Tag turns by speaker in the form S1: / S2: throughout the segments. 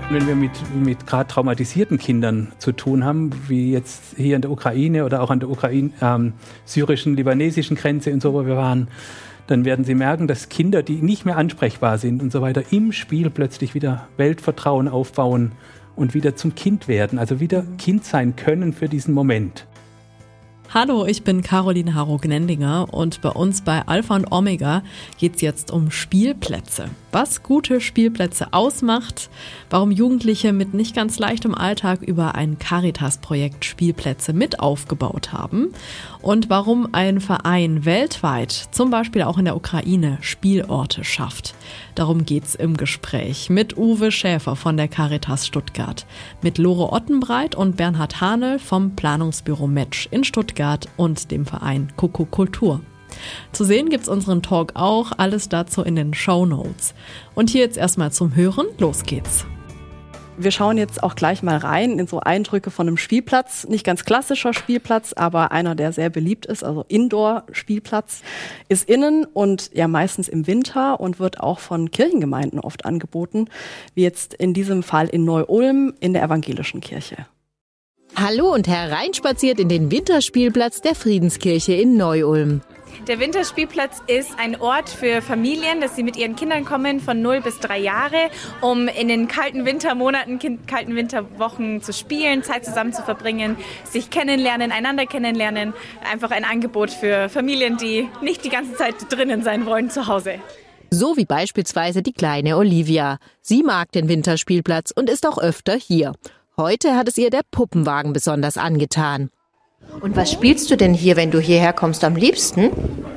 S1: Wenn wir mit gerade traumatisierten Kindern zu tun haben, wie jetzt hier in der Ukraine oder auch an der syrischen, libanesischen Grenze und so, wo wir waren, dann werden Sie merken, dass Kinder, die nicht mehr ansprechbar sind und so weiter, im Spiel plötzlich wieder Weltvertrauen aufbauen und wieder zum Kind werden, also wieder Kind sein können für diesen Moment.
S2: Hallo, ich bin Caroline Harro-Gnendinger und bei uns bei Alpha und Omega geht's jetzt um Spielplätze. Was gute Spielplätze ausmacht, warum Jugendliche mit nicht ganz leichtem Alltag über ein Caritas-Projekt Spielplätze mit aufgebaut haben und warum ein Verein weltweit, zum Beispiel auch in der Ukraine, Spielorte schafft. Darum geht's im Gespräch mit Uwe Schäfer von der Caritas Stuttgart, mit Lore Ottenbreit und Bernhard Hahnel vom Planungsbüro Match in Stuttgart und dem Verein Kuckuck Kultur. Zu sehen gibt's unseren Talk auch, alles dazu in den Shownotes. Und hier jetzt erstmal zum Hören, los geht's.
S3: Wir schauen jetzt auch gleich mal rein in so Eindrücke von einem Spielplatz. Nicht ganz klassischer Spielplatz, aber einer, der sehr beliebt ist, also Indoor-Spielplatz. Ist innen und ja meistens im Winter und wird auch von Kirchengemeinden oft angeboten, wie jetzt in diesem Fall in Neu-Ulm in der evangelischen Kirche.
S4: Hallo und hereinspaziert in den Winterspielplatz der Friedenskirche in Neu-Ulm.
S5: Der Winterspielplatz ist ein Ort für Familien, dass sie mit ihren Kindern kommen von 0 bis 3 Jahre, um in den kalten Wintermonaten, kalten Winterwochen zu spielen, Zeit zusammen zu verbringen, sich kennenlernen, einander kennenlernen. Einfach ein Angebot für Familien, die nicht die ganze Zeit drinnen sein wollen zu Hause.
S4: So wie beispielsweise die kleine Olivia. Sie mag den Winterspielplatz und ist auch öfter hier. Heute hat es ihr der Puppenwagen besonders angetan.
S6: Und was spielst du denn hier, wenn du hierher kommst, am liebsten?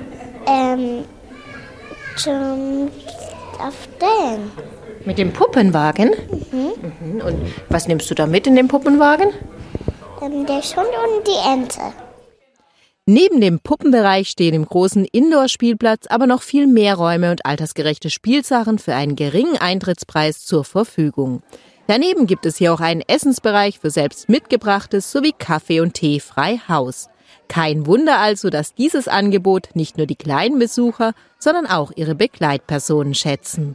S7: Zum auf den.
S6: Mit dem Puppenwagen? Mhm. Und was nimmst du da mit in den Puppenwagen?
S7: Der Hund und die Ente.
S4: Neben dem Puppenbereich stehen im großen Indoor-Spielplatz aber noch viel mehr Räume und altersgerechte Spielsachen für einen geringen Eintrittspreis zur Verfügung. Daneben gibt es hier auch einen Essensbereich für selbst mitgebrachtes sowie Kaffee und Tee frei Haus. Kein Wunder also, dass dieses Angebot nicht nur die kleinen Besucher, sondern auch ihre Begleitpersonen schätzen.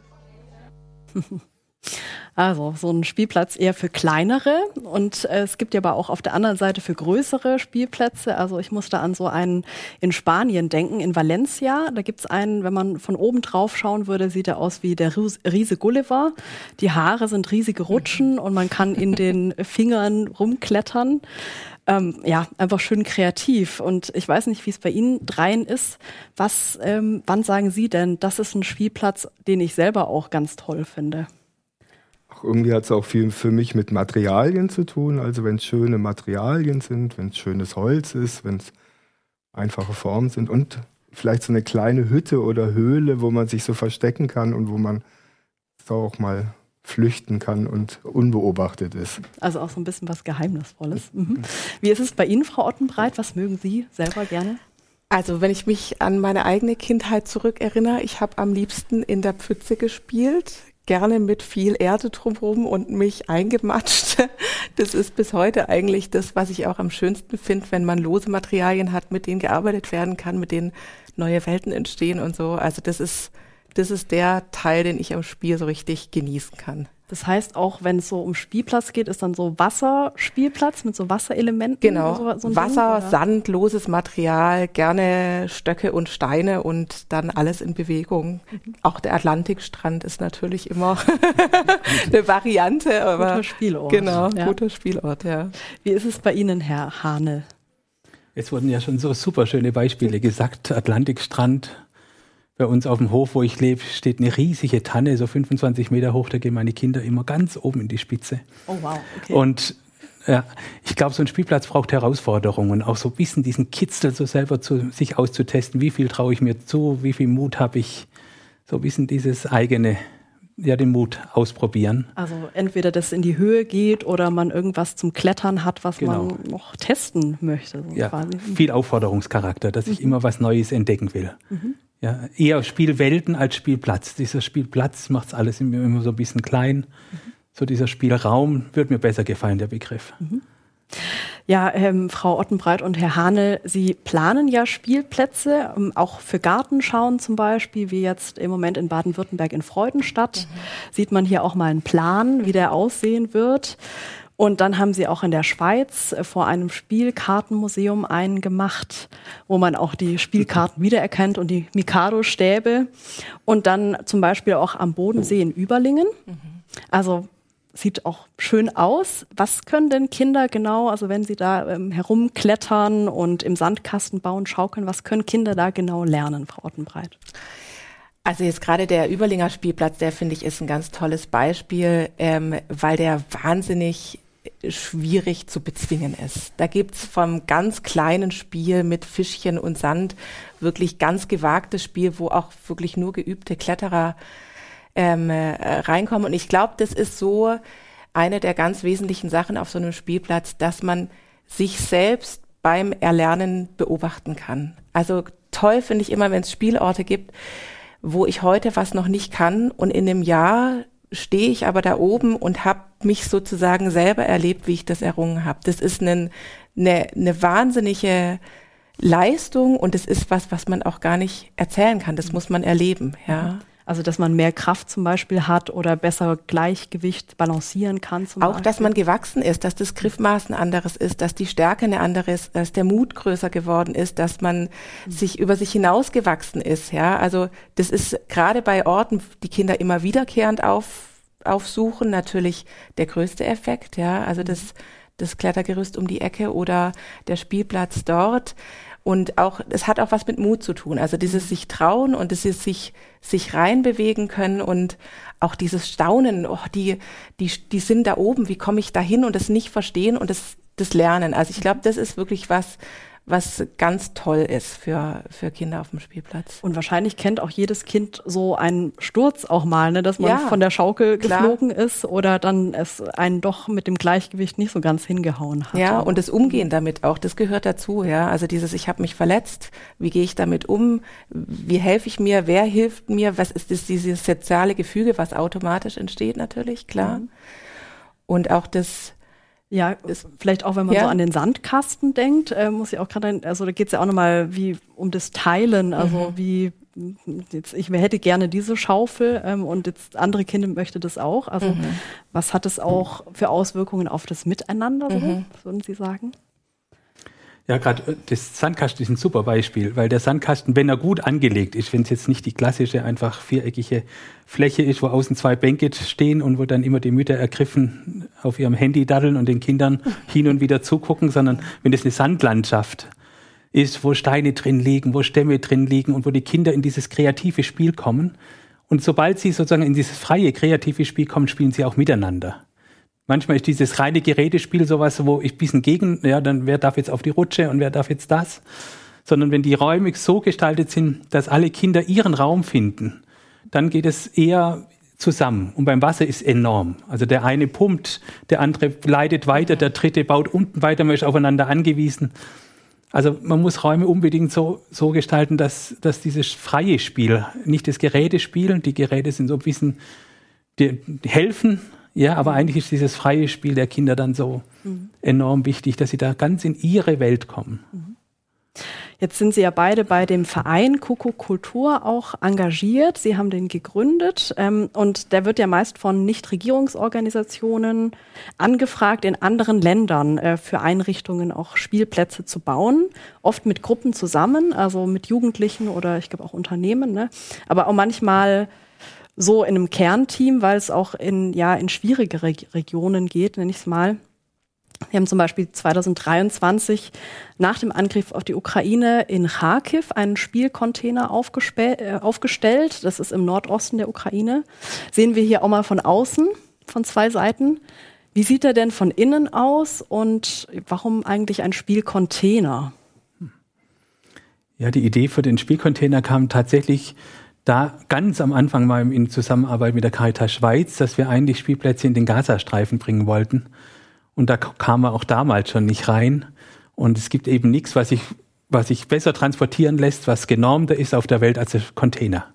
S3: Also so ein Spielplatz eher für kleinere und es gibt ja aber auch auf der anderen Seite für größere Spielplätze. Also ich muss da an so einen in Spanien denken, in Valencia. Da gibt's einen, wenn man von oben drauf schauen würde, sieht er aus wie der Riese Gulliver. Die Haare sind riesige Rutschen und man kann in den Fingern rumklettern. Ja, einfach schön kreativ. Und ich weiß nicht, wie es bei Ihnen dreien ist. Wann sagen Sie denn, das ist ein Spielplatz, den ich selber auch ganz toll finde?
S8: Irgendwie hat es auch viel für mich mit Materialien zu tun. Also wenn es schöne Materialien sind, wenn es schönes Holz ist, wenn es einfache Formen sind und vielleicht so eine kleine Hütte oder Höhle, wo man sich so verstecken kann und wo man so auch mal flüchten kann und unbeobachtet ist.
S3: Also auch so ein bisschen was Geheimnisvolles. Mhm. Wie ist es bei Ihnen, Frau Ottenbreit? Was mögen Sie selber gerne?
S9: Also wenn ich mich an meine eigene Kindheit zurückerinnere, ich habe am liebsten in der Pfütze gespielt, gerne mit viel Erde drumherum und mich eingematscht. Das ist bis heute eigentlich das, was ich auch am schönsten finde, wenn man lose Materialien hat, mit denen gearbeitet werden kann, mit denen neue Welten entstehen und so. Also das ist der Teil, den ich am Spiel so richtig genießen kann.
S3: Das heißt, auch wenn es so um Spielplatz geht, ist dann so Wasserspielplatz mit so Wasserelementen?
S9: Genau,
S3: so
S9: Wasser,
S3: Ding,
S9: Sand, loses Material, gerne Stöcke und Steine und dann alles in Bewegung. Auch der Atlantikstrand ist natürlich immer eine Variante. Aber
S3: guter Spielort.
S9: Genau,
S3: ja.
S9: Guter Spielort, ja.
S3: Wie ist es bei Ihnen, Herr Hahnel?
S1: Es wurden ja schon so super schöne Beispiele gesagt. Atlantikstrand. Bei uns auf dem Hof, wo ich lebe, steht eine riesige Tanne, so 25 Meter hoch. Da gehen meine Kinder immer ganz oben in die Spitze.
S3: Oh wow, okay.
S1: Und ja, ich glaube, so ein Spielplatz braucht Herausforderungen. Auch so ein bisschen diesen Kitzel so selber sich auszutesten. Wie viel traue ich mir zu? Wie viel Mut habe ich? So ein bisschen dieses eigene, ja, den Mut ausprobieren.
S3: Also entweder das in die Höhe geht oder man irgendwas zum Klettern hat, was
S1: genau.
S3: man noch testen möchte. So
S1: ja,
S3: quasi.
S1: Viel Aufforderungscharakter, dass ich immer was Neues entdecken will. Ja, eher Spielwelten als Spielplatz. Dieser Spielplatz macht es alles immer so ein bisschen klein. So dieser Spielraum wird mir besser gefallen, der Begriff.
S3: Ja, Frau Ottenbreit und Herr Hahnel, Sie planen ja Spielplätze, auch für Gartenschauen zum Beispiel, wie jetzt im Moment in Baden-Württemberg in Freudenstadt. Sieht man hier auch mal einen Plan, wie der aussehen wird. Und dann haben Sie auch in der Schweiz vor einem Spielkartenmuseum einen gemacht, wo man auch die Spielkarten wiedererkennt und die Mikado-Stäbe. Und dann zum Beispiel auch am Bodensee in Überlingen. Also sieht auch schön aus. Was können denn Kinder genau, also wenn sie da herumklettern und im Sandkasten bauen, schaukeln, was können Kinder da genau lernen, Frau Ottenbreit?
S9: Also jetzt gerade der Überlinger Spielplatz, der finde ich ist ein ganz tolles Beispiel, weil der wahnsinnig schwierig zu bezwingen ist. Da gibt's vom ganz kleinen Spiel mit Fischchen und Sand wirklich ganz gewagtes Spiel, wo auch wirklich nur geübte Kletterer reinkommen. Und ich glaube, das ist so eine der ganz wesentlichen Sachen auf so einem Spielplatz, dass man sich selbst beim Erlernen beobachten kann. Also toll finde ich immer, wenn es Spielorte gibt, wo ich heute was noch nicht kann und in einem Jahr stehe ich aber da oben und habe mich sozusagen selber erlebt, wie ich das errungen habe. Das ist eine wahnsinnige Leistung und es ist was man auch gar nicht erzählen kann. Das muss man erleben, ja.
S3: Also, dass man mehr Kraft zum Beispiel hat oder besser Gleichgewicht balancieren kann zum Beispiel.
S9: Auch, dass man gewachsen ist, dass das Griffmaß ein anderes ist, dass die Stärke eine andere ist, dass der Mut größer geworden ist, dass man sich über sich hinausgewachsen ist, ja. Also, das ist gerade bei Orten, die Kinder immer wiederkehrend aufsuchen, natürlich der größte Effekt, ja. Also, das Klettergerüst um die Ecke oder der Spielplatz dort. Und auch, es hat auch was mit Mut zu tun. Also dieses sich trauen und dieses sich reinbewegen können und auch dieses Staunen, die sind da oben, wie komme ich da hin und das nicht verstehen und das Lernen. Also ich glaube, das ist wirklich was ganz toll ist für Kinder auf dem Spielplatz.
S3: Und wahrscheinlich kennt auch jedes Kind so einen Sturz auch mal, ne, dass man von der Schaukel geflogen ist oder dann es einen doch mit dem Gleichgewicht nicht so ganz hingehauen hat.
S9: Ja, und das Umgehen damit auch, das gehört dazu, ja. Also ich habe mich verletzt, wie gehe ich damit um, wie helfe ich mir, wer hilft mir, was ist das, dieses soziale Gefüge, was automatisch entsteht natürlich, klar. Und auch das
S3: Ja, vielleicht auch, wenn man so an den Sandkasten denkt, muss ich auch gerade, also da geht es ja auch nochmal wie um das Teilen, also wie jetzt, ich hätte gerne diese Schaufel und jetzt andere Kinder möchte das auch. Also was hat es auch für Auswirkungen auf das Miteinander, so, würden Sie sagen?
S1: Ja, gerade das Sandkasten ist ein super Beispiel, weil der Sandkasten, wenn er gut angelegt ist, wenn es jetzt nicht die klassische, einfach viereckige Fläche ist, wo außen 2 Bänke stehen und wo dann immer die Mütter ergriffen auf ihrem Handy daddeln und den Kindern hin und wieder zugucken, sondern wenn es eine Sandlandschaft ist, wo Steine drin liegen, wo Stämme drin liegen und wo die Kinder in dieses kreative Spiel kommen. Und sobald sie sozusagen in dieses freie, kreative Spiel kommen, spielen sie auch miteinander. Manchmal ist dieses reine Gerätespiel sowas, wo ich ein bisschen dann wer darf jetzt auf die Rutsche und wer darf jetzt das? Sondern wenn die Räume so gestaltet sind, dass alle Kinder ihren Raum finden, dann geht es eher zusammen. Und beim Wasser ist enorm. Also der eine pumpt, der andere leitet weiter, der dritte baut unten weiter, man ist aufeinander angewiesen. Also man muss Räume unbedingt so gestalten, dass dieses freie Spiel, nicht das Gerätespiel, die Geräte sind so ein bisschen, die helfen. Ja, aber eigentlich ist dieses freie Spiel der Kinder dann so enorm wichtig, dass sie da ganz in ihre Welt kommen.
S3: Jetzt sind Sie ja beide bei dem Verein Kuckuck Kultur auch engagiert. Sie haben den gegründet und der wird ja meist von Nichtregierungsorganisationen angefragt, in anderen Ländern für Einrichtungen auch Spielplätze zu bauen. Oft mit Gruppen zusammen, also mit Jugendlichen oder ich glaube auch Unternehmen, ne? Aber auch manchmal so in einem Kernteam, weil es auch in schwierigere Regionen geht, nenne ich es mal. Wir haben zum Beispiel 2023 nach dem Angriff auf die Ukraine in Kharkiv einen Spielcontainer aufgestellt. Das ist im Nordosten der Ukraine. Sehen wir hier auch mal von außen, von 2 Seiten. Wie sieht er denn von innen aus und warum eigentlich ein Spielcontainer?
S1: Ja, die Idee für den Spielcontainer kam tatsächlich da ganz am Anfang mal in Zusammenarbeit mit der Caritas Schweiz, dass wir eigentlich Spielplätze in den Gazastreifen bringen wollten. Und da kam man auch damals schon nicht rein. Und es gibt eben nichts, was sich besser transportieren lässt, was genormter ist auf der Welt als der Container.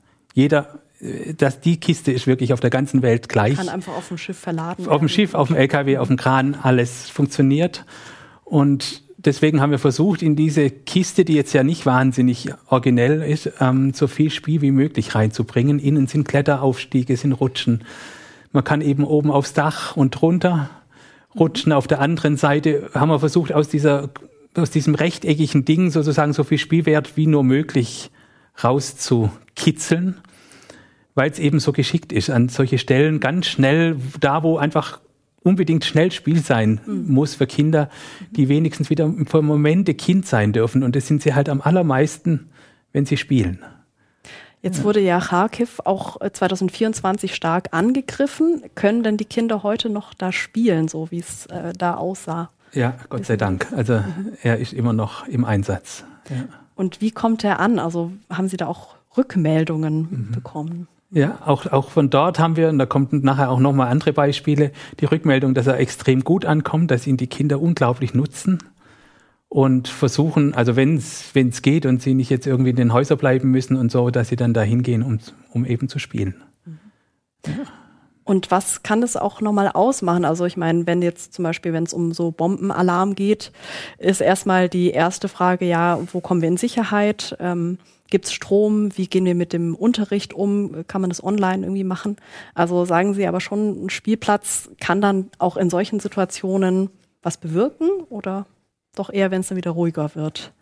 S1: Die Kiste ist wirklich auf der ganzen Welt gleich.
S3: Kann einfach auf dem Schiff verladen werden.
S1: Auf dem Schiff, auf dem LKW, auf dem Kran, alles funktioniert. Und deswegen haben wir versucht, in diese Kiste, die jetzt ja nicht wahnsinnig originell ist, so viel Spiel wie möglich reinzubringen. Innen sind Kletteraufstiege, sind Rutschen. Man kann eben oben aufs Dach und runter rutschen. Auf der anderen Seite haben wir versucht, aus diesem rechteckigen Ding sozusagen so viel Spielwert wie nur möglich rauszukitzeln, weil es eben so geschickt ist, an solche Stellen ganz schnell, da wo einfach unbedingt schnell Spiel sein muss für Kinder, die wenigstens wieder für Momente Kind sein dürfen. Und das sind sie halt am allermeisten, wenn sie spielen.
S3: Jetzt wurde ja Charkiw auch 2024 stark angegriffen. Können denn die Kinder heute noch da spielen, so wie es da aussah?
S1: Ja, Gott sei Dank. Also er ist immer noch im Einsatz. Ja.
S3: Und wie kommt er an? Also haben Sie da auch Rückmeldungen bekommen?
S1: Ja, auch von dort haben wir, und da kommt nachher auch nochmal andere Beispiele, die Rückmeldung, dass er extrem gut ankommt, dass ihn die Kinder unglaublich nutzen und versuchen, also wenn es geht und sie nicht jetzt irgendwie in den Häusern bleiben müssen und so, dass sie dann da hingehen, um eben zu spielen. Ja.
S3: Und was kann das auch nochmal ausmachen? Also ich meine, wenn jetzt zum Beispiel, wenn es um so Bombenalarm geht, ist erstmal die erste Frage, ja, wo kommen wir in Sicherheit? Gibt es Strom? Wie gehen wir mit dem Unterricht um? Kann man das online irgendwie machen? Also sagen Sie aber schon, ein Spielplatz kann dann auch in solchen Situationen was bewirken oder doch eher, wenn es dann wieder ruhiger wird?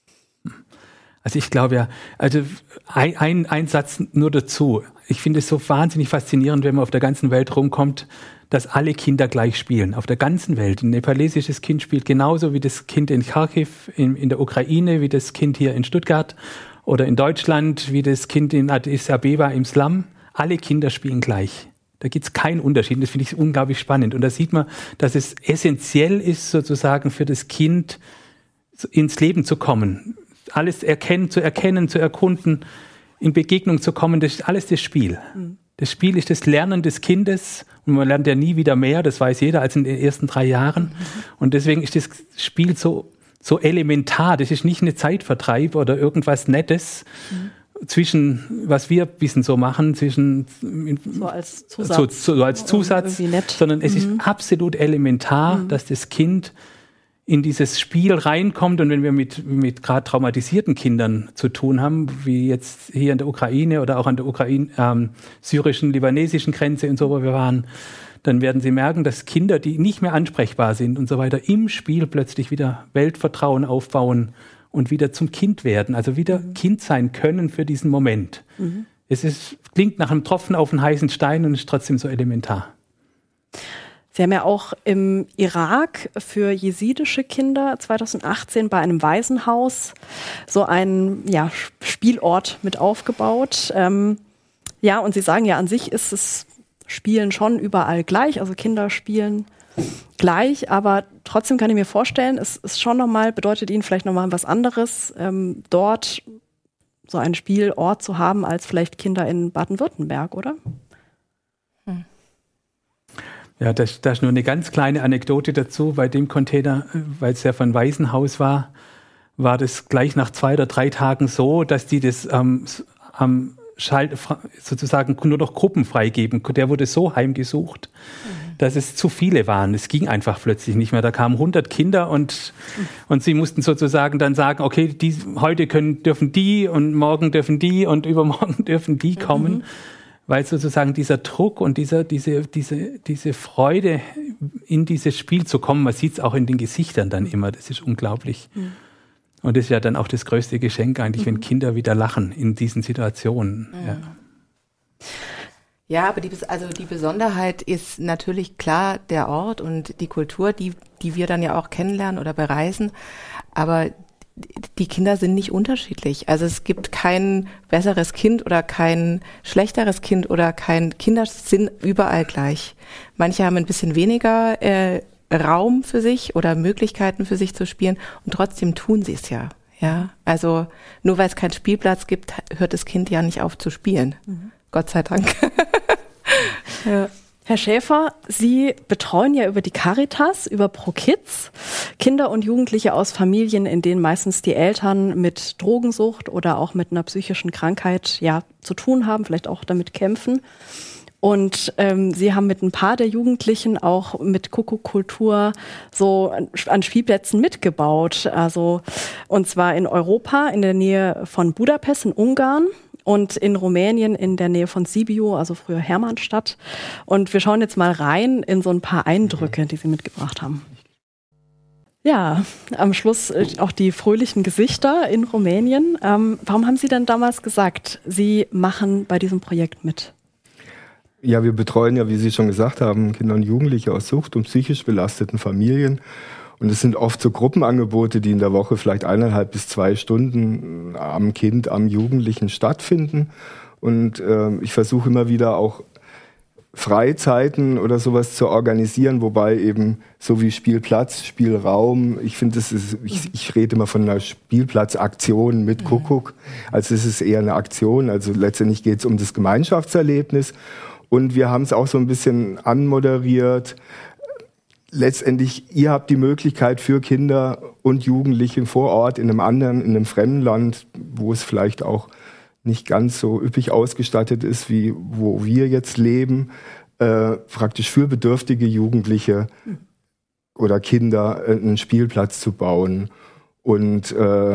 S1: Also ich glaube ja, also ein Satz nur dazu. Ich finde es so wahnsinnig faszinierend, wenn man auf der ganzen Welt rumkommt, dass alle Kinder gleich spielen. Auf der ganzen Welt. Ein nepalesisches Kind spielt genauso wie das Kind in Charkiw in der Ukraine, wie das Kind hier in Stuttgart oder in Deutschland, wie das Kind in Addis Abeba im Slum. Alle Kinder spielen gleich. Da gibt es keinen Unterschied. Das finde ich unglaublich spannend. Und da sieht man, dass es essentiell ist, sozusagen für das Kind ins Leben zu kommen. Alles zu erkennen, zu erkunden, in Begegnung zu kommen, das ist alles das Spiel. Das Spiel ist das Lernen des Kindes und man lernt ja nie wieder mehr, das weiß jeder, als in den ersten 3 Jahren. Und deswegen ist das Spiel so elementar. Das ist nicht eine Zeitvertreib oder irgendwas Nettes zwischen, was wir ein bisschen so machen, zwischen
S3: so als Zusatz,
S1: sondern es ist absolut elementar, dass das Kind in dieses Spiel reinkommt. Und wenn wir mit gerade traumatisierten Kindern zu tun haben, wie jetzt hier in der Ukraine oder auch an der syrischen, libanesischen Grenze und so, wo wir waren, dann werden sie merken, dass Kinder, die nicht mehr ansprechbar sind und so weiter, im Spiel plötzlich wieder Weltvertrauen aufbauen und wieder zum Kind werden, also wieder Kind sein können für diesen Moment. Es klingt nach einem Tropfen auf einen heißen Stein und ist trotzdem so elementar.
S3: Sie haben ja auch im Irak für jesidische Kinder 2018 bei einem Waisenhaus so einen Spielort mit aufgebaut. Und Sie sagen ja, an sich ist das Spielen schon überall gleich, also Kinder spielen gleich, aber trotzdem kann ich mir vorstellen, es ist schon nochmal, bedeutet Ihnen vielleicht nochmal was anderes, dort so einen Spielort zu haben, als vielleicht Kinder in Baden-Württemberg, oder?
S1: Ja, das ist nur eine ganz kleine Anekdote dazu. Bei dem Container, weil es ja von Waisenhaus war das gleich nach 2 oder 3 Tagen so, dass die das sozusagen nur noch Gruppen freigeben. Der wurde so heimgesucht, dass es zu viele waren. Es ging einfach plötzlich nicht mehr. Da kamen 100 Kinder und sie mussten sozusagen dann sagen, okay, heute dürfen die und morgen dürfen die und übermorgen dürfen die kommen. Weil sozusagen dieser Druck und diese Freude, in dieses Spiel zu kommen, man sieht es auch in den Gesichtern dann immer, das ist unglaublich. Und das ist ja dann auch das größte Geschenk eigentlich, wenn Kinder wieder lachen in diesen Situationen.
S6: Ja, aber die Besonderheit ist natürlich klar der Ort und die Kultur, die wir dann ja auch kennenlernen oder bereisen, aber die Kinder sind nicht unterschiedlich. Also es gibt kein besseres Kind oder kein schlechteres Kind oder Kinder sind überall gleich. Manche haben ein bisschen weniger Raum für sich oder Möglichkeiten für sich zu spielen und trotzdem tun sie es ja. Ja, also nur weil es keinen Spielplatz gibt, hört das Kind ja nicht auf zu spielen. Gott sei Dank.
S3: Ja. Herr Schäfer, Sie betreuen ja über die Caritas, über ProKids, Kinder und Jugendliche aus Familien, in denen meistens die Eltern mit Drogensucht oder auch mit einer psychischen Krankheit zu tun haben, vielleicht auch damit kämpfen. Und Sie haben mit ein paar der Jugendlichen auch mit Kuckuck-Kultur so an Spielplätzen mitgebaut. Also, und zwar in Europa, in der Nähe von Budapest in Ungarn und in Rumänien in der Nähe von Sibiu, also früher Hermannstadt. Und wir schauen jetzt mal rein in so ein paar Eindrücke, die Sie mitgebracht haben. Ja, am Schluss auch die fröhlichen Gesichter in Rumänien. Warum haben Sie denn damals gesagt, Sie machen bei diesem Projekt mit?
S8: Ja, wir betreuen ja, wie Sie schon gesagt haben, Kinder und Jugendliche aus sucht- und psychisch belasteten Familien. Und es sind oft so Gruppenangebote, die in der Woche vielleicht 1,5 bis 2 Stunden am Kind, am Jugendlichen stattfinden. Und ich versuche immer wieder auch Freizeiten oder sowas zu organisieren, wobei eben so wie Spielplatz, Spielraum, ich finde, ich rede immer von einer Spielplatzaktion mit Kuckuck, also es ist eher eine Aktion, also letztendlich geht es um das Gemeinschaftserlebnis. Und wir haben es auch so ein bisschen anmoderiert. Letztendlich, ihr habt die Möglichkeit für Kinder und Jugendliche vor Ort in einem fremden Land, wo es vielleicht auch nicht ganz so üppig ausgestattet ist, wie wo wir jetzt leben, praktisch für bedürftige Jugendliche oder Kinder einen Spielplatz zu bauen und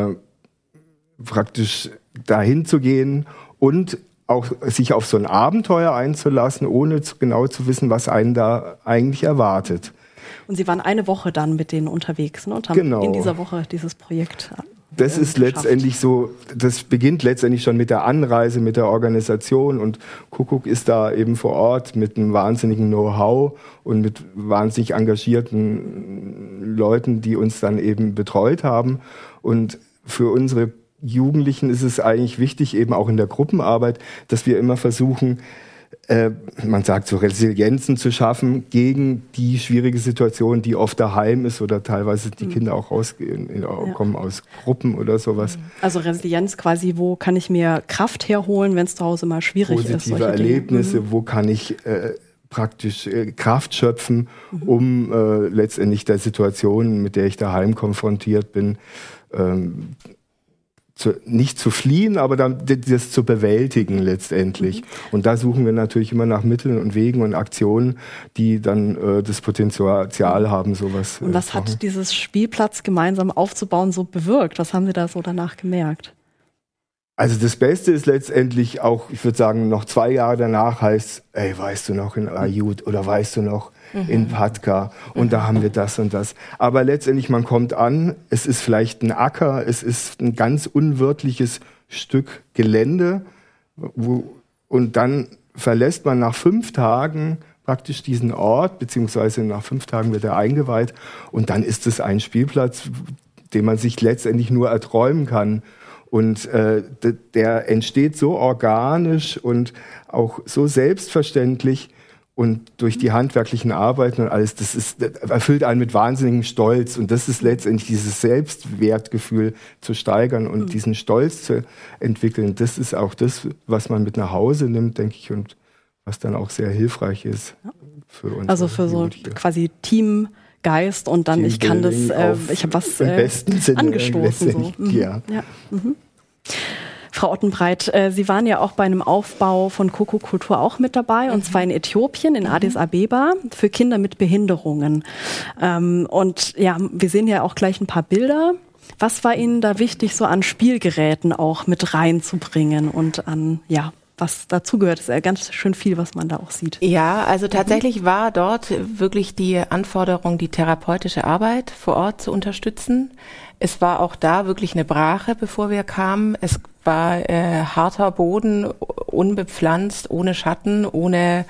S8: praktisch dahin zu gehen und auch sich auf so ein Abenteuer einzulassen, ohne genau zu wissen, was einen da eigentlich erwartet.
S3: Und Sie waren eine Woche dann mit denen unterwegs, ne, und haben in dieser Woche dieses Projekt
S8: Das ist letztendlich so, das beginnt letztendlich schon mit der Anreise, mit der Organisation, und Kuckuck ist da eben vor Ort mit einem wahnsinnigen Know-how und mit wahnsinnig engagierten Leuten, die uns dann eben betreut haben. Und für unsere Jugendlichen ist es eigentlich wichtig, eben auch in der Gruppenarbeit, dass wir immer versuchen, man sagt so, Resilienzen zu schaffen gegen die schwierige Situation, die oft daheim ist oder teilweise die Kinder auch kommen aus Gruppen oder sowas.
S3: Also Resilienz quasi, wo kann ich mir Kraft herholen, wenn es zu Hause mal schwierig ist?
S8: Positive Erlebnisse, wo kann ich praktisch Kraft schöpfen, um letztendlich der Situation, mit der ich daheim konfrontiert bin, nicht zu fliehen, aber dann das zu bewältigen letztendlich. Und da suchen wir natürlich immer nach Mitteln und Wegen und Aktionen, die dann das Potenzial haben, sowas.
S3: Und was hat dieses Spielplatz gemeinsam aufzubauen so bewirkt? Was haben Sie da so danach gemerkt?
S8: Also das Beste ist letztendlich auch, ich würde sagen, noch 2 Jahre danach heißt, ey, weißt du noch in Aiud oder weißt du noch in Patka, und da haben wir das und das. Aber letztendlich, man kommt an, es ist vielleicht ein Acker, es ist ein ganz unwirtliches Stück Gelände, und dann verlässt man nach 5 Tagen praktisch diesen Ort, beziehungsweise nach 5 Tagen wird er eingeweiht, und dann ist es ein Spielplatz, den man sich letztendlich nur erträumen kann. Und der entsteht so organisch und auch so selbstverständlich, und durch die handwerklichen Arbeiten und alles, das erfüllt einen mit wahnsinnigem Stolz. Und das ist letztendlich dieses Selbstwertgefühl zu steigern und diesen Stolz zu entwickeln. Das ist auch das, was man mit nach Hause nimmt, denke ich, und was dann auch sehr hilfreich ist für uns.
S3: Also für so quasi Teamgeist, und dann ich kann das, ich habe was angestoßen. So.
S8: Ja.
S3: Frau Ottenbreit, Sie waren ja auch bei einem Aufbau von Kuckuck-Kultur auch mit dabei, und zwar in Äthiopien, in Addis Abeba, für Kinder mit Behinderungen. Und ja, wir sehen ja auch gleich ein paar Bilder. Was war Ihnen da wichtig, so an Spielgeräten auch mit reinzubringen und an, ja, was dazugehört? Ist ja ganz schön viel, was man da auch sieht.
S6: Ja, also tatsächlich war dort wirklich die Anforderung, die therapeutische Arbeit vor Ort zu unterstützen. Es war auch da wirklich eine Brache, bevor wir kamen. Es war harter Boden, unbepflanzt, ohne Schatten, ohne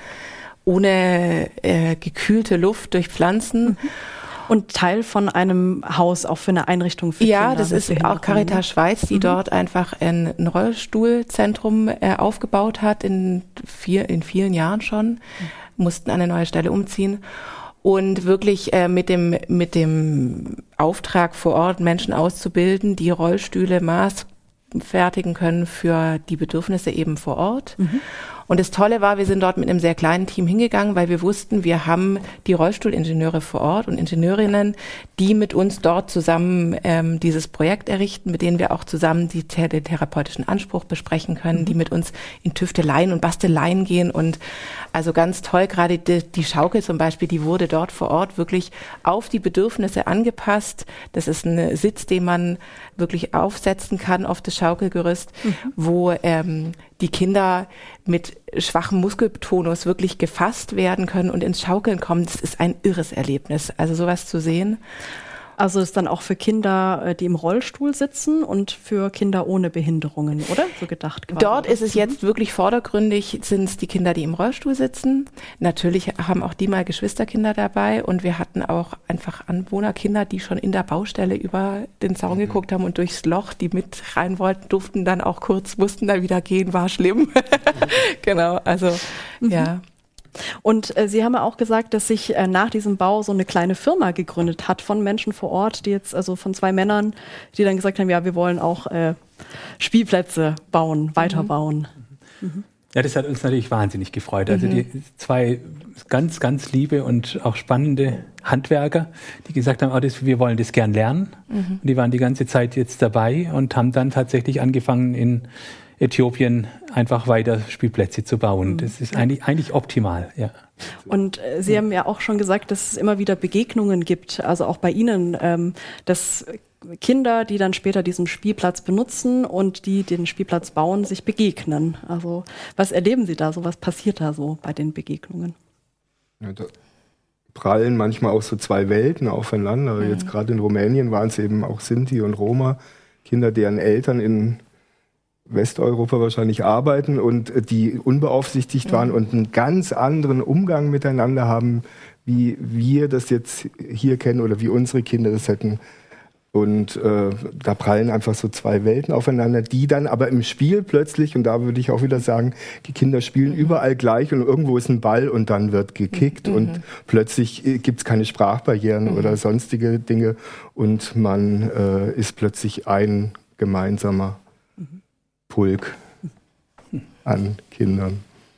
S6: gekühlte Luft durch Pflanzen.
S3: Und Teil von einem Haus, auch für eine Einrichtung für Kinder.
S6: Ja, das ist auch Caritas Schweiz, die dort einfach ein Rollstuhlzentrum aufgebaut hat, in vielen Jahren schon, mussten an eine neue Stelle umziehen. Und wirklich mit dem Auftrag vor Ort, Menschen auszubilden, die Rollstühle maßfertigen können für die Bedürfnisse eben vor Ort. Und das Tolle war, wir sind dort mit einem sehr kleinen Team hingegangen, weil wir wussten, wir haben die Rollstuhlingenieure vor Ort und Ingenieurinnen, die mit uns dort zusammen dieses Projekt errichten, mit denen wir auch zusammen den therapeutischen Anspruch besprechen können, die mit uns in Tüfteleien und Basteleien gehen. Und also ganz toll, gerade die Schaukel zum Beispiel, die wurde dort vor Ort wirklich auf die Bedürfnisse angepasst. Das ist ein Sitz, den man wirklich aufsetzen kann auf das Schaukelgerüst, wo die Kinder mit schwachem Muskeltonus wirklich gefasst werden können und ins Schaukeln kommen. Das ist ein irres Erlebnis, also sowas zu sehen.
S3: Also ist dann auch für Kinder, die im Rollstuhl sitzen und für Kinder ohne Behinderungen, oder? So gedacht quasi.
S6: Dort ist es jetzt wirklich vordergründig, sind es die Kinder, die im Rollstuhl sitzen. Natürlich haben auch die mal Geschwisterkinder dabei und wir hatten auch einfach Anwohnerkinder, die schon in der Baustelle über den Zaun geguckt haben und durchs Loch, die mit rein wollten, durften dann auch kurz, mussten dann wieder gehen, war schlimm. Genau, also ja.
S3: Und Sie haben ja auch gesagt, dass sich nach diesem Bau so eine kleine Firma gegründet hat von Menschen vor Ort, die jetzt, also von 2 Männern, die dann gesagt haben, ja, wir wollen auch Spielplätze bauen, weiterbauen.
S1: Ja, das hat uns natürlich wahnsinnig gefreut. Also die 2 ganz, ganz liebe und auch spannende Handwerker, die gesagt haben, wir wollen das gern lernen. Und die waren die ganze Zeit jetzt dabei und haben dann tatsächlich angefangen, in Äthiopien einfach weiter Spielplätze zu bauen. Das ist eigentlich optimal, ja.
S3: Und Sie haben ja auch schon gesagt, dass es immer wieder Begegnungen gibt, also auch bei Ihnen, dass Kinder, die dann später diesen Spielplatz benutzen und die den Spielplatz bauen, sich begegnen. Also was erleben Sie da so, was passiert da so bei den Begegnungen?
S8: Ja, da prallen manchmal auch so 2 Welten aufeinander. Jetzt gerade in Rumänien waren es eben auch Sinti und Roma, Kinder, deren Eltern in Westeuropa wahrscheinlich arbeiten und die unbeaufsichtigt waren und einen ganz anderen Umgang miteinander haben, wie wir das jetzt hier kennen oder wie unsere Kinder das hätten. Und da prallen einfach so 2 Welten aufeinander, die dann aber im Spiel plötzlich, und da würde ich auch wieder sagen, die Kinder spielen überall gleich und irgendwo ist ein Ball und dann wird gekickt und plötzlich gibt es keine Sprachbarrieren oder sonstige Dinge und man ist plötzlich ein gemeinsamer Pulk an Kindern.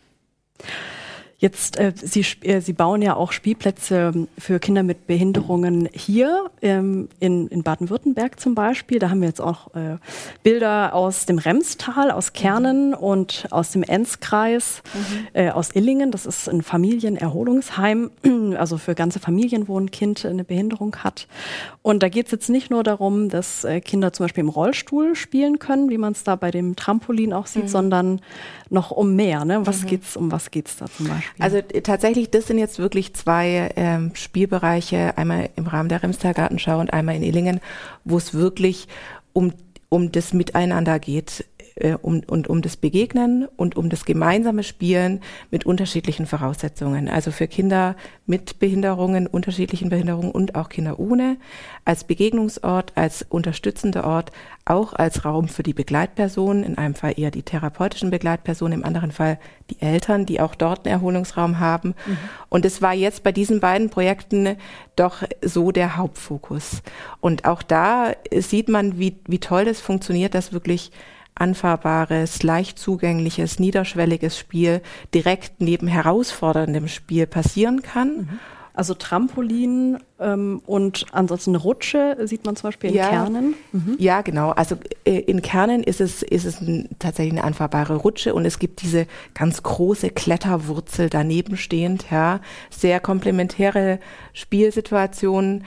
S3: Jetzt, Sie bauen ja auch Spielplätze für Kinder mit Behinderungen hier in Baden-Württemberg zum Beispiel. Da haben wir jetzt auch Bilder aus dem Remstal, aus Kernen und aus dem Enzkreis, aus Illingen. Das ist ein Familienerholungsheim, also für ganze Familien, wo ein Kind eine Behinderung hat. Und da geht es jetzt nicht nur darum, dass Kinder zum Beispiel im Rollstuhl spielen können, wie man es da bei dem Trampolin auch sieht, sondern noch um mehr. Ne? Um was geht's da zum Beispiel?
S6: Also tatsächlich, das sind jetzt wirklich 2 Spielbereiche, einmal im Rahmen der Remstal-Gartenschau und einmal in Illingen, wo es wirklich um das Miteinander geht, um das Begegnen und um das gemeinsame Spielen mit unterschiedlichen Voraussetzungen. Also für Kinder mit Behinderungen, unterschiedlichen Behinderungen und auch Kinder ohne, als Begegnungsort, als unterstützender Ort, auch als Raum für die Begleitpersonen, in einem Fall eher die therapeutischen Begleitpersonen, im anderen Fall die Eltern, die auch dort einen Erholungsraum haben. Und es war jetzt bei diesen beiden Projekten doch so der Hauptfokus. Und auch da sieht man, wie toll das funktioniert, dass wirklich anfahrbares, leicht zugängliches, niederschwelliges Spiel direkt neben herausforderndem Spiel passieren kann.
S3: Also Trampolin und ansonsten eine Rutsche sieht man zum Beispiel in Kernen.
S6: Ja, genau. Also in Kernen ist es tatsächlich eine anfahrbare Rutsche und es gibt diese ganz große Kletterwurzel daneben stehend. Ja, sehr komplementäre Spielsituationen,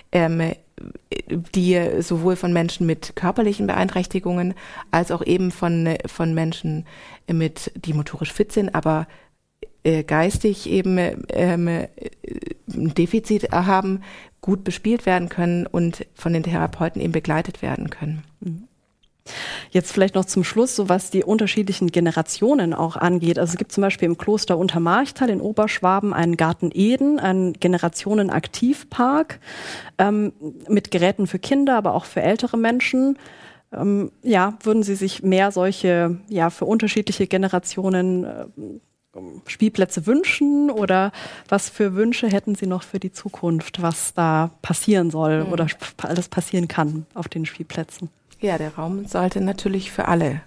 S6: die sowohl von Menschen mit körperlichen Beeinträchtigungen als auch eben von Menschen die motorisch fit sind, aber geistig eben ein Defizit haben, gut bespielt werden können und von den Therapeuten eben begleitet werden können.
S3: Jetzt vielleicht noch zum Schluss, so was die unterschiedlichen Generationen auch angeht. Also es gibt zum Beispiel im Kloster Untermarchtal in Oberschwaben einen Garten Eden, einen Generationenaktivpark mit Geräten für Kinder, aber auch für ältere Menschen. Würden Sie sich mehr solche, für unterschiedliche Generationen Spielplätze wünschen oder was für Wünsche hätten Sie noch für die Zukunft, was da passieren soll oder alles passieren kann auf den Spielplätzen?
S6: Ja, der Raum sollte natürlich für alle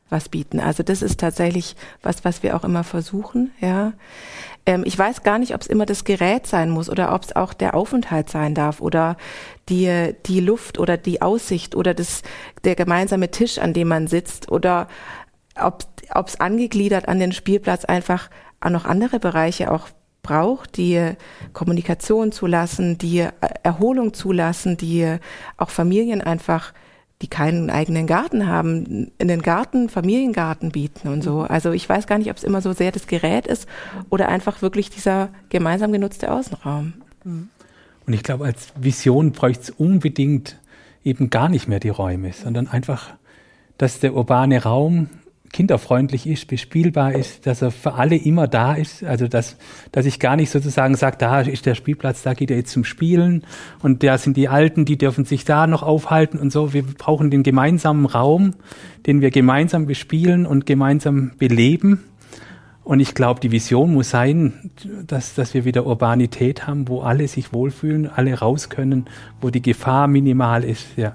S6: was bieten. Also das ist tatsächlich was wir auch immer versuchen, ja. Ich weiß gar nicht, ob es immer das Gerät sein muss oder ob es auch der Aufenthalt sein darf oder die Luft oder die Aussicht oder der gemeinsame Tisch, an dem man sitzt oder ob es angegliedert an den Spielplatz einfach auch noch andere Bereiche auch braucht, die Kommunikation zulassen, die Erholung zulassen, die auch Familien einfach, die keinen eigenen Garten haben, in den Garten, Familiengarten bieten und so. Also ich weiß gar nicht, ob es immer so sehr das Gerät ist oder einfach wirklich dieser gemeinsam genutzte Außenraum.
S1: Und ich glaube, als Vision bräuchte es unbedingt eben gar nicht mehr die Räume, sondern einfach, dass der urbane Raum kinderfreundlich ist, bespielbar ist, dass er für alle immer da ist. Also dass ich gar nicht sozusagen sage, da ist der Spielplatz, da geht er jetzt zum Spielen und da sind die Alten, die dürfen sich da noch aufhalten und so. Wir brauchen den gemeinsamen Raum, den wir gemeinsam bespielen und gemeinsam beleben. Und ich glaube, die Vision muss sein, dass wir wieder Urbanität haben, wo alle sich wohlfühlen, alle raus können, wo die Gefahr minimal ist, ja.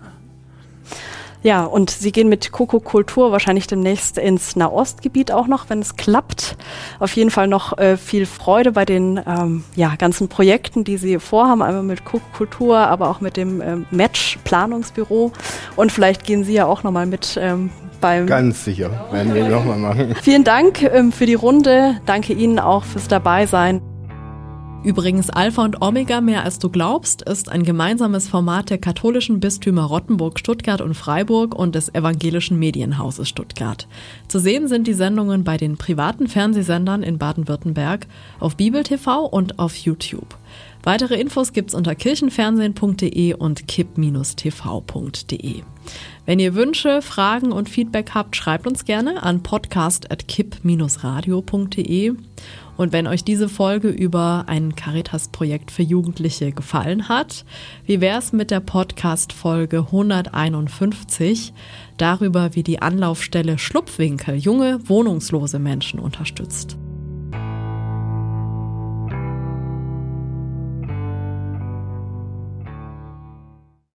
S3: Ja, und Sie gehen mit Coco Kultur wahrscheinlich demnächst ins Nahostgebiet auch noch, wenn es klappt. Auf jeden Fall noch viel Freude bei den ganzen Projekten, die Sie vorhaben, einmal mit Coco Kultur, aber auch mit dem Match-Planungsbüro. Und vielleicht gehen Sie ja auch nochmal mit beim...
S8: Ganz sicher, werden wir nochmal machen.
S3: Vielen Dank für die Runde. Danke Ihnen auch fürs Dabeisein.
S2: Übrigens, Alpha und Omega, mehr als du glaubst, ist ein gemeinsames Format der katholischen Bistümer Rottenburg, Stuttgart und Freiburg und des evangelischen Medienhauses Stuttgart. Zu sehen sind die Sendungen bei den privaten Fernsehsendern in Baden-Württemberg, auf Bibel TV und auf YouTube. Weitere Infos gibt's unter kirchenfernsehen.de und kipp-tv.de. Wenn ihr Wünsche, Fragen und Feedback habt, schreibt uns gerne an podcast@kipp-radio.de. Und wenn euch diese Folge über ein Caritas-Projekt für Jugendliche gefallen hat, wie wär's mit der Podcast-Folge 151 darüber, wie die Anlaufstelle Schlupfwinkel junge, wohnungslose Menschen unterstützt?